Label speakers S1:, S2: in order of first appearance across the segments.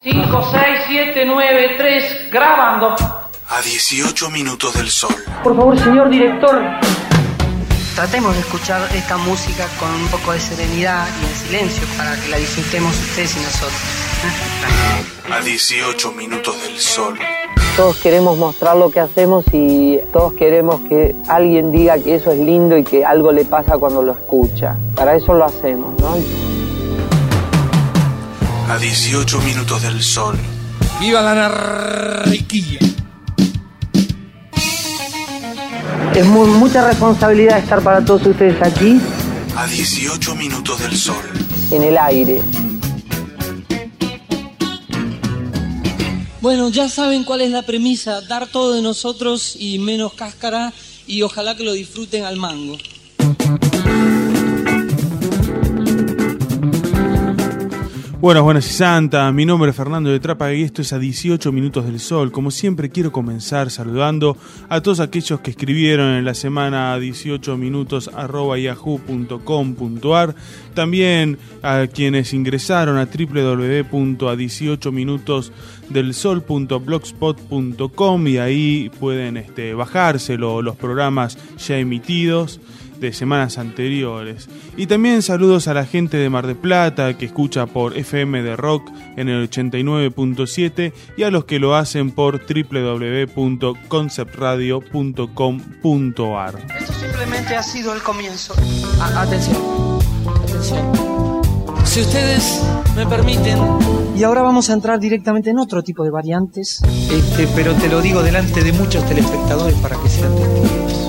S1: 5, 6, 7, 9, 3, grabando.
S2: A 18 minutos del sol.
S1: Por favor, señor director.
S3: Tratemos de escuchar esta música con un poco de serenidad y en silencio para que la disfrutemos ustedes y nosotros.
S2: A 18 minutos del sol.
S4: Todos queremos mostrar lo que hacemos y todos queremos que alguien diga que eso es lindo y que algo le pasa cuando lo escucha. Para eso lo hacemos, ¿no?
S2: A 18 minutos del sol.
S5: ¡Viva la anarquía!
S4: Es mucha responsabilidad estar para todos ustedes aquí.
S2: A 18 minutos del sol.
S4: En el aire.
S6: Bueno, ya saben cuál es la premisa, dar todo de nosotros y menos cáscara, y ojalá que lo disfruten al mango.
S7: Buenas y Santa, mi nombre es Fernando de Trápaga y esto es A 18 minutos del sol. Como siempre quiero comenzar saludando a todos aquellos que escribieron en la semana a 18minutos@yahoo.com.ar, también a quienes ingresaron a www.a18minutosdelsol.blogspot.com y ahí pueden bajarse los programas ya emitidos de semanas anteriores. Y también saludos a la gente de Mar del Plata que escucha por FM de Rock en el 89.7 y a los que lo hacen por www.conceptradio.com.ar.
S3: Esto simplemente ha sido el comienzo. Atención.
S6: Si ustedes me permiten.
S3: Y ahora vamos a entrar directamente en otro tipo de variantes.
S5: Pero te lo digo delante de muchos telespectadores para que sean testigos.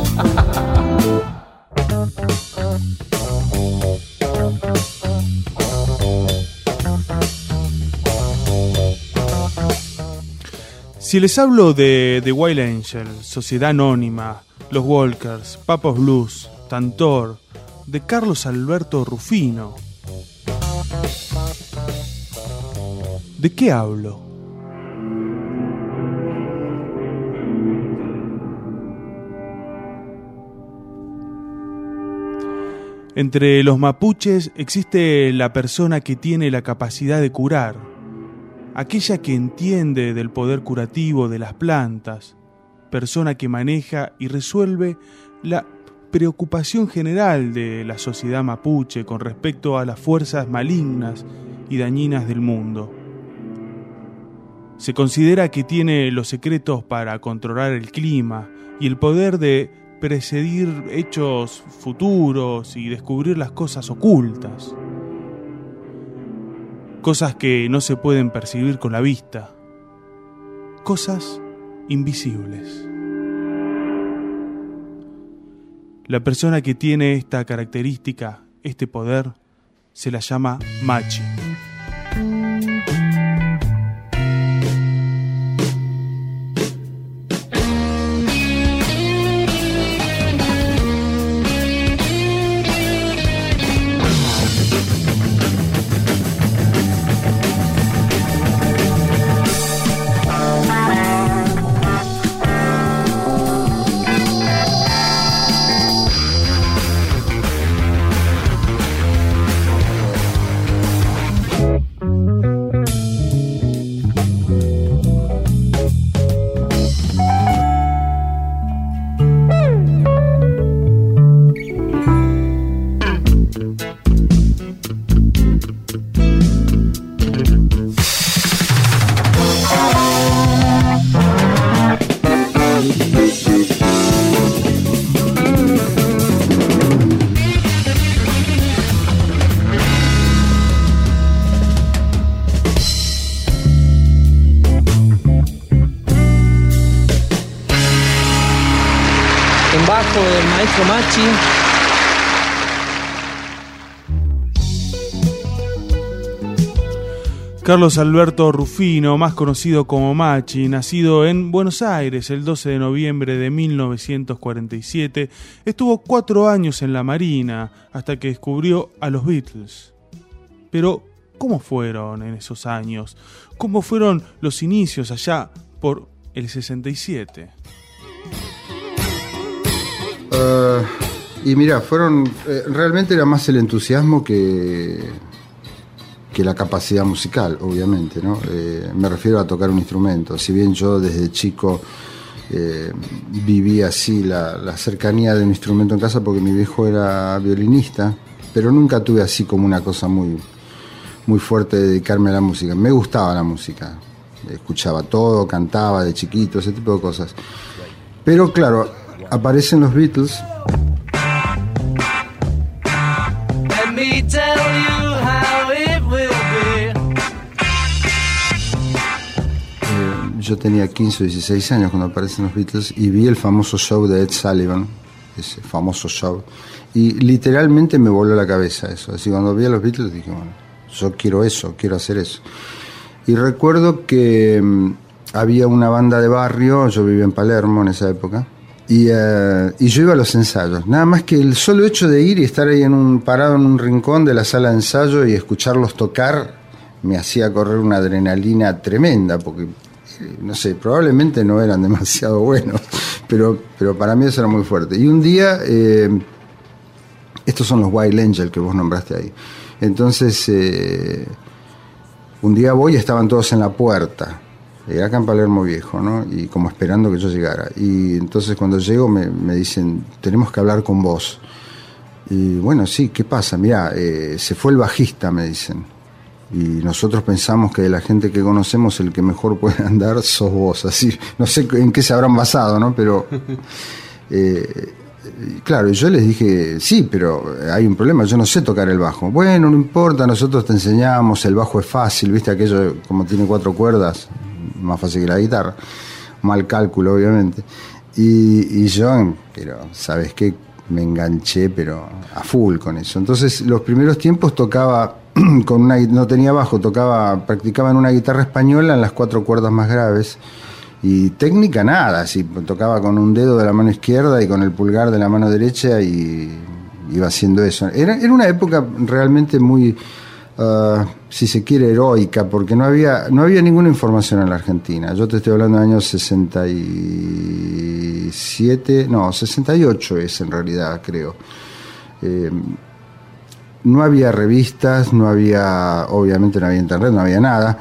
S7: Si les hablo de The Wild Angel, Sociedad Anónima, Los Walkers, Papos Blues, Tantor, de Carlos Alberto Rufino, ¿de qué hablo? Entre los mapuches existe la persona que tiene la capacidad de curar, aquella que entiende del poder curativo de las plantas, persona que maneja y resuelve la preocupación general de la sociedad mapuche con respecto a las fuerzas malignas y dañinas del mundo. Se considera que tiene los secretos para controlar el clima y el poder de predecir hechos futuros y descubrir las cosas ocultas. Cosas que no se pueden percibir con la vista. Cosas invisibles. La persona que tiene esta característica, este poder, se la llama Machi.
S6: Del maestro Machi.
S7: Carlos Alberto Rufino, más conocido como Machi, nacido en Buenos Aires el 12 de noviembre de 1947, estuvo 4 años en la Marina hasta que descubrió a los Beatles. Pero, ¿cómo fueron en esos años? ¿Cómo fueron los inicios allá por el 67?
S8: Y mira, fueron realmente era más el entusiasmo que que la capacidad musical, obviamente, ¿no? Me refiero a tocar un instrumento. Si bien yo desde chico viví así la cercanía de un instrumento en casa porque mi viejo era violinista, pero nunca tuve así como una cosa muy, muy fuerte de dedicarme a la música. Me gustaba la música, escuchaba todo, cantaba de chiquito, ese tipo de cosas. Pero claro, aparecen los Beatles. Let me tell you how it will be. Yo tenía 15 o 16 años cuando aparecen los Beatles y vi el famoso show de Ed Sullivan, ese famoso show, y literalmente me voló la cabeza eso. Así cuando vi a los Beatles dije, bueno, yo quiero eso, quiero hacer eso. Y recuerdo que había una banda de barrio, yo vivía en Palermo en esa época, y yo iba a los ensayos. Nada más que el solo hecho de ir y estar ahí parado en un rincón de la sala de ensayo y escucharlos tocar me hacía correr una adrenalina tremenda, porque no sé, probablemente no eran demasiado buenos, pero para mí eso era muy fuerte. Y un día, estos son los Wild Angel que vos nombraste ahí. Entonces, un día voy y estaban todos en la puerta, acá en Palermo Viejo, ¿no? Y como esperando que yo llegara. Y entonces cuando llego me dicen, tenemos que hablar con vos. Y bueno, sí, ¿qué pasa? Mirá, se fue el bajista, me dicen. Y nosotros pensamos que de la gente que conocemos el que mejor puede andar sos vos. Así, no sé en qué se habrán basado, ¿no? Pero claro, yo les dije, sí, pero hay un problema, yo no sé tocar el bajo. Bueno, no importa, nosotros te enseñamos, el bajo es fácil, viste, aquello como tiene 4 cuerdas, más fácil que la guitarra, mal cálculo obviamente. Y yo, pero ¿sabes qué? Me enganché, pero a full con eso. Entonces los primeros tiempos tocaba con no tenía bajo, practicaba en una guitarra española en las 4 cuerdas más graves. Y técnica nada, así, tocaba con un dedo de la mano izquierda y con el pulgar de la mano derecha y iba haciendo eso. Era una época realmente muy, si se quiere, heroica, porque no había ninguna información en la Argentina. Yo te estoy hablando de años 68 es en realidad, creo. No había revistas, obviamente no había internet, no había nada.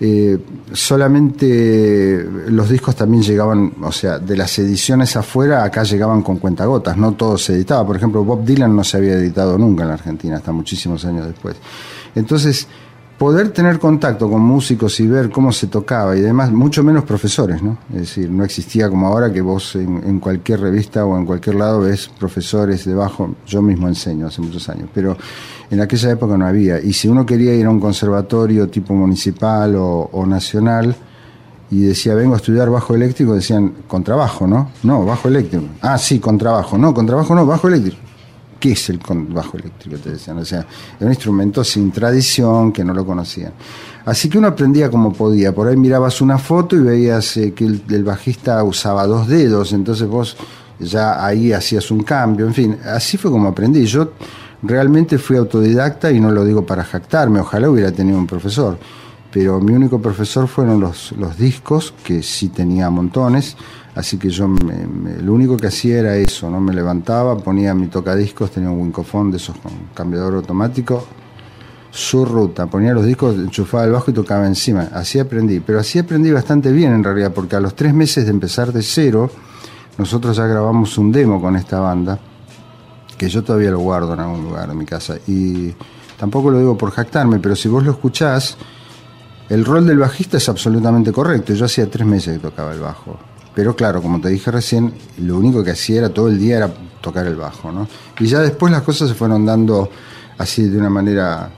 S8: Solamente los discos también llegaban, o sea, de las ediciones afuera, acá llegaban con cuentagotas, no todo se editaba. Por ejemplo, Bob Dylan no se había editado nunca en la Argentina, hasta muchísimos años después. Entonces, poder tener contacto con músicos y ver cómo se tocaba y demás, mucho menos profesores, ¿no? Es decir, no existía como ahora que vos en cualquier revista o en cualquier lado ves profesores de bajo. Yo mismo enseño hace muchos años, pero en aquella época no había. Y si uno quería ir a un conservatorio tipo municipal o nacional y decía, vengo a estudiar bajo eléctrico, decían, contrabajo, ¿no? No, bajo eléctrico. Ah, sí, contrabajo. No, contrabajo no, bajo eléctrico. ¿Qué es el bajo eléctrico? Te decían. O sea, era un instrumento sin tradición, que no lo conocían. Así que uno aprendía como podía. Por ahí mirabas una foto y veías que el bajista usaba 2 dedos, entonces vos ya ahí hacías un cambio. En fin, así fue como aprendí. Yo realmente fui autodidacta y no lo digo para jactarme. Ojalá hubiera tenido un profesor. Pero mi único profesor fueron los discos, que sí tenía montones. Así que yo lo único que hacía era eso, ¿no? Me levantaba, ponía mi tocadiscos, tenía un Wincofone de esos con cambiador automático, su ruta, ponía los discos, enchufaba el bajo y tocaba encima. Así aprendí, pero así aprendí bastante bien en realidad, porque a los 3 meses de empezar de cero, nosotros ya grabamos un demo con esta banda, que yo todavía lo guardo en algún lugar de mi casa, y tampoco lo digo por jactarme, pero si vos lo escuchás, el rol del bajista es absolutamente correcto. Yo hacía 3 meses que tocaba el bajo. Pero claro, como te dije recién, lo único que hacía era todo el día era tocar el bajo, ¿no? Y ya después las cosas se fueron dando así de una manera,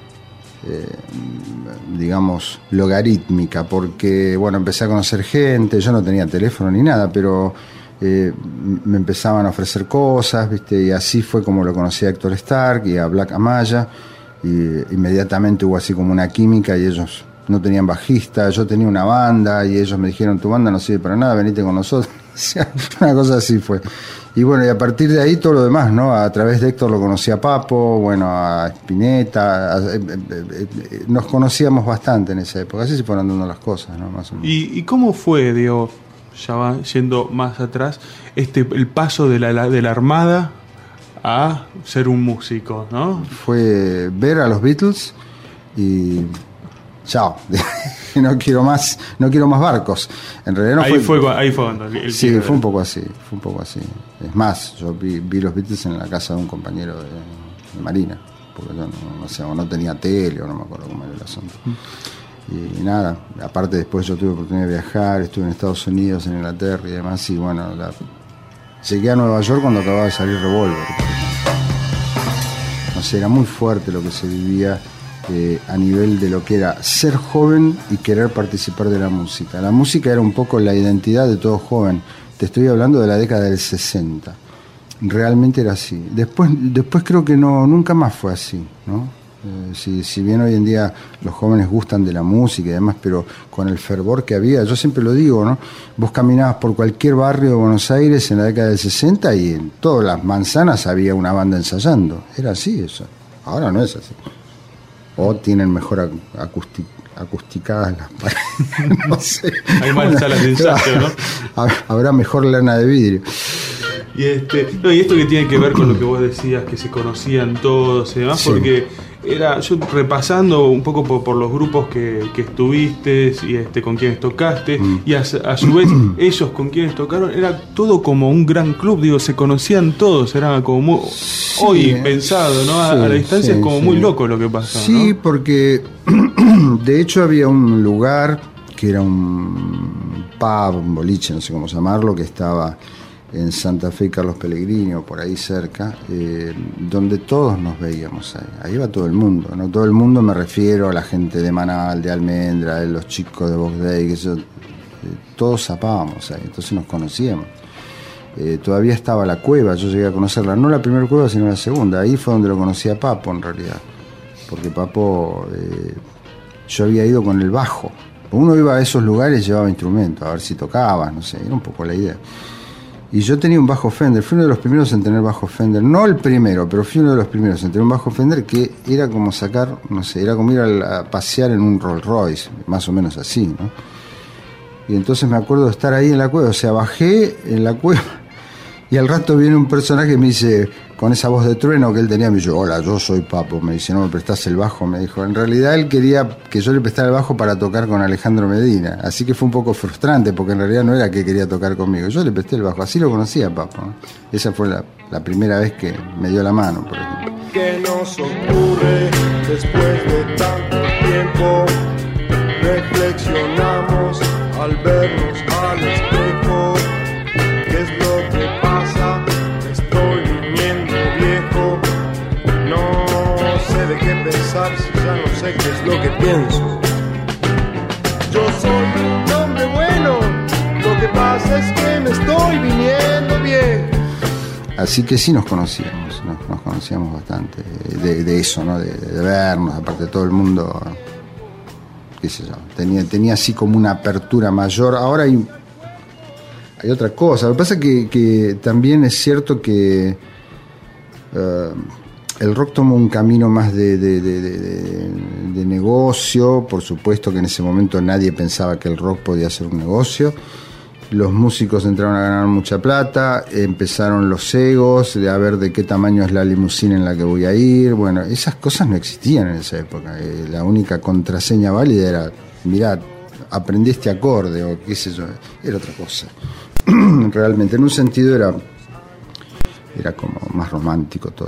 S8: digamos, logarítmica, porque, bueno, empecé a conocer gente, yo no tenía teléfono ni nada, pero me empezaban a ofrecer cosas, ¿viste? Y así fue como lo conocí a Héctor Stark y a Black Amaya, y inmediatamente hubo así como una química y ellos no tenían bajista, yo tenía una banda y ellos me dijeron, tu banda no sirve para nada, venite con nosotros. O sea, una cosa así fue. Y bueno, y a partir de ahí todo lo demás, ¿no? A través de Héctor lo conocí a Papo, bueno, a Spinetta, nos conocíamos bastante en esa época, así se fueron dando las cosas, ¿no? Más o menos.
S7: ¿Y cómo fue, Diego, ya va yendo más atrás, el paso de la Armada a ser un músico, ¿no?
S8: Fue ver a los Beatles, y chao. no quiero más barcos. En realidad no
S7: ahí fue cuando
S8: sí, fue un poco así. Es más, yo vi los Beatles en la casa de un compañero de Marina, porque yo no tenía tele, o no me acuerdo cómo era el asunto. Y nada, aparte después yo tuve oportunidad de viajar, estuve en Estados Unidos, en Inglaterra y demás, y bueno, llegué a Nueva York cuando acababa de salir Revolver. No sé, era muy fuerte lo que se vivía a nivel de lo que era ser joven y querer participar de la música. La música era un poco la identidad de todo joven. Te estoy hablando de la década del 60. Realmente era así. Después creo que nunca más fue así, ¿no? Si bien hoy en día los jóvenes gustan de la música y demás, pero con el fervor que había, yo siempre lo digo, ¿no? Vos caminabas por cualquier barrio de Buenos Aires en la década del 60 y en todas las manzanas había una banda ensayando. Era así eso. Ahora no es así. O tienen mejor acusticadas las paredes, no sé.
S7: Hay más salas de ensayo, ¿no?
S8: Habrá mejor lana de vidrio.
S7: Y esto que tiene que ver con lo que vos decías, que se conocían todos y demás, sí. Porque yo repasando un poco por los grupos que estuviste y con quienes tocaste, y a su vez ellos con quienes tocaron, era todo como un gran club, digo, se conocían todos, era como muy, sí, hoy pensado, ¿no? A la distancia es como muy loco lo que pasa.
S8: Sí, ¿no? Porque de hecho había un lugar que era un pub, un boliche, no sé cómo llamarlo, que estaba en Santa Fe y Carlos Pellegrini o por ahí cerca, donde todos nos veíamos ahí iba todo el mundo, ¿no? Todo el mundo, me refiero a la gente de Manal, de Almendra, de los chicos de Box Day, todos zapábamos ahí, entonces nos conocíamos. Todavía estaba la cueva, yo llegué a conocerla, no la primera cueva sino la segunda, ahí fue donde lo conocí a Papo en realidad, porque Papo, yo había ido con el bajo, uno iba a esos lugares, llevaba instrumentos, a ver si tocaba, no sé, era un poco la idea. Y yo tenía un bajo Fender, fui uno de los primeros en tener bajo Fender, no el primero, pero fui uno de los primeros en tener un bajo Fender que era como sacar, no sé, era como ir a pasear en un Rolls Royce, más o menos así, ¿no? Y entonces me acuerdo de estar ahí en la cueva, o sea, bajé en la cueva y al rato viene un personaje y me dice, con esa voz de trueno que él tenía, me dice, hola, yo soy Papo, me dice, no me prestás el bajo, me dijo. En realidad él quería que yo le prestara el bajo para tocar con Alejandro Medina, así que fue un poco frustrante, porque en realidad no era que quería tocar conmigo, yo le presté el bajo, así lo conocía Papo, ¿no? Esa fue la primera vez que me dio la mano, por ejemplo.
S9: ¿Qué nos ocurre después de tanto tiempo? Reflexionamos al vernos al espejo. ¿Qué es lo que pasa? Estoy viniendo viejo. No sé de qué pensar si ya no sé qué es lo que pienso. Yo soy un hombre bueno. Lo que pasa es que me estoy viniendo viejo.
S8: Así que sí nos conocíamos bastante de eso, ¿no? De vernos, aparte de todo el mundo, qué sé yo, tenía así como una apertura mayor. Ahora hay otra cosa. Lo que pasa es que también es cierto que el rock tomó un camino más de negocio. Por supuesto que en ese momento nadie pensaba que el rock podía ser un negocio. Los músicos entraron a ganar mucha plata, empezaron los egos, de a ver de qué tamaño es la limusina en la que voy a ir. Bueno, esas cosas no existían en esa época. La única contraseña válida era, mirá, aprendí este acorde o qué sé yo, era otra cosa. Realmente, en un sentido era como más romántico todo.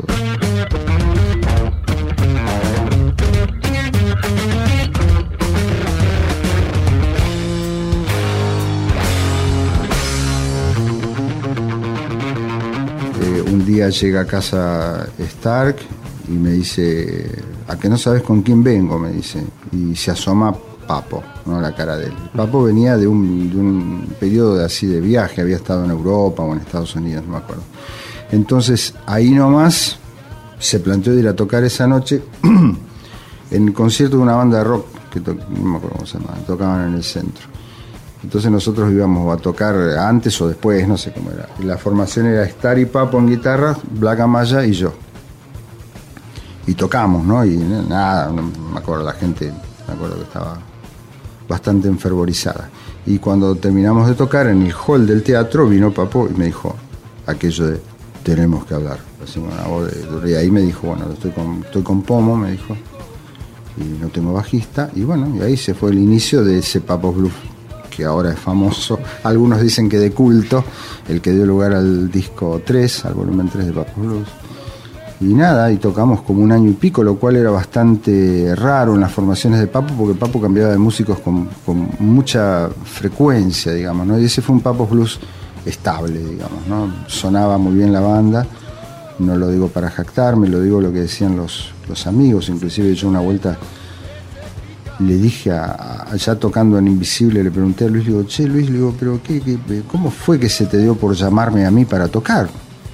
S8: Un día llega a casa Stark y me dice, ¿a que no sabes con quién vengo? Me dice, y se asoma Papo, ¿no? La cara de él. Papo venía de un periodo así de viaje, había estado en Europa o en Estados Unidos, no me acuerdo. Entonces ahí nomás se planteó de ir a tocar esa noche en el concierto de una banda de rock que no me acuerdo cómo se llama, tocaban en el centro. Entonces nosotros íbamos a tocar antes o después, no sé cómo era. Y la formación era Star y Papo en guitarra, Black Amaya y yo. Y tocamos, ¿no? Y nada, no me acuerdo, la gente, me acuerdo que estaba bastante enfervorizada. Y cuando terminamos de tocar en el hall del teatro, vino Papo y me dijo aquello de, tenemos que hablar. Así, una voz y ahí me dijo, bueno, estoy con Pomo, me dijo. y no tengo bajista, y bueno, y ahí se fue el inicio de ese Papos Blues que ahora es famoso, algunos dicen que de culto, el que dio lugar al disco 3, al volumen 3 de Papos Blues. Y nada, y tocamos como 1 año y pico, lo cual era bastante raro en las formaciones de Papo, porque Papo cambiaba de músicos con mucha frecuencia, digamos, ¿no? Y ese fue un Papos Blues estable, digamos, ¿no? Sonaba muy bien la banda, no lo digo para jactarme, lo digo lo que decían los amigos. Inclusive yo una vuelta le dije, allá tocando en Invisible, le pregunté a Luis, le digo, che Luis, le digo, pero ¿cómo fue que se te dio por llamarme a mí para tocar?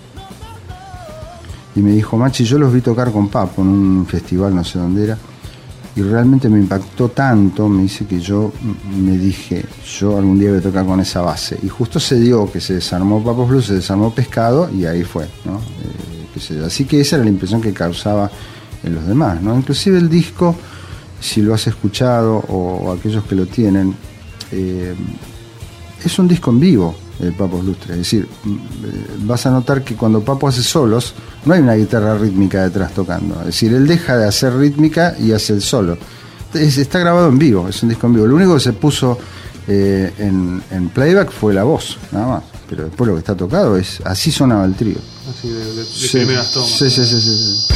S8: Y me dijo, Machi, yo los vi tocar con Papo en un festival, no sé dónde era, y realmente me impactó tanto, me dice que yo me dije, yo algún día voy a tocar con esa base. Y justo se dio que se desarmó Papos Blues, se desarmó Pescado, y ahí fue, ¿no? Así que esa era la impresión que causaba en los demás, ¿no? Inclusive el disco, si lo has escuchado, o aquellos que lo tienen, es un disco en vivo, el Papos Blues 3. Es decir, vas a notar que cuando Papo hace solos, no hay una guitarra rítmica detrás tocando. Es decir, él deja de hacer rítmica y hace el solo. Está grabado en vivo, es un disco en vivo. Lo único que se puso en playback fue la voz, nada más. Pero después lo que está tocado es, así sonaba el trío.
S7: Así de
S8: Sí,
S7: primeras tomas.
S8: Sí.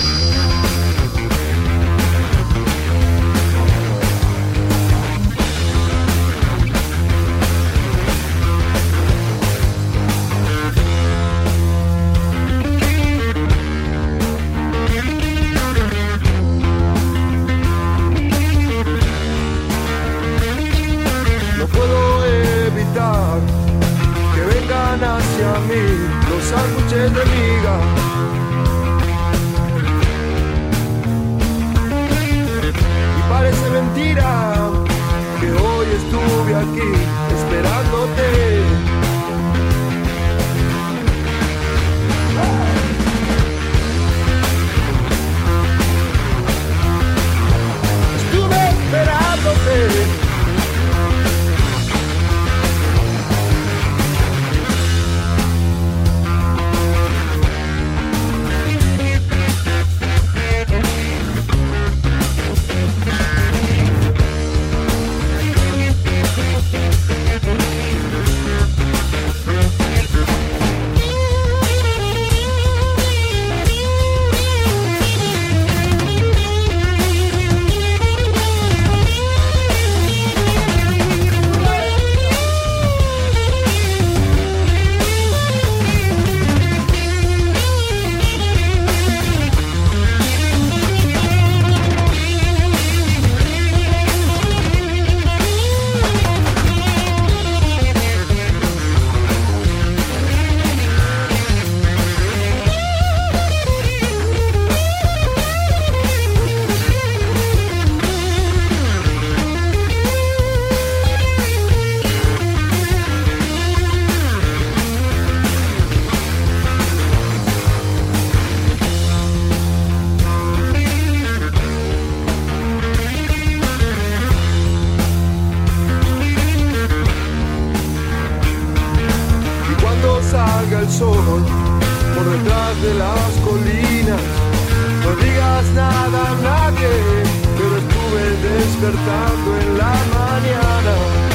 S9: No puedo evitar que vengan hacia mí los sándwiches de miga. Y parece mentira que hoy estuve aquí esperándote. Estuve esperándote. Salga el sol por detrás de las colinas. No digas nada a nadie, pero estuve despertando en la mañana.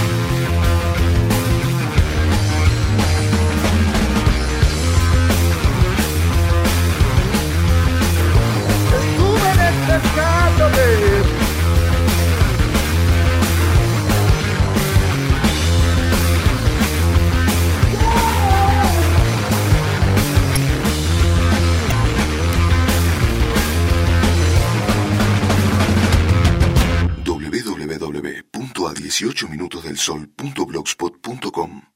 S9: Estuve despertándome.
S2: www.a18minutosdelsol.blogspot.com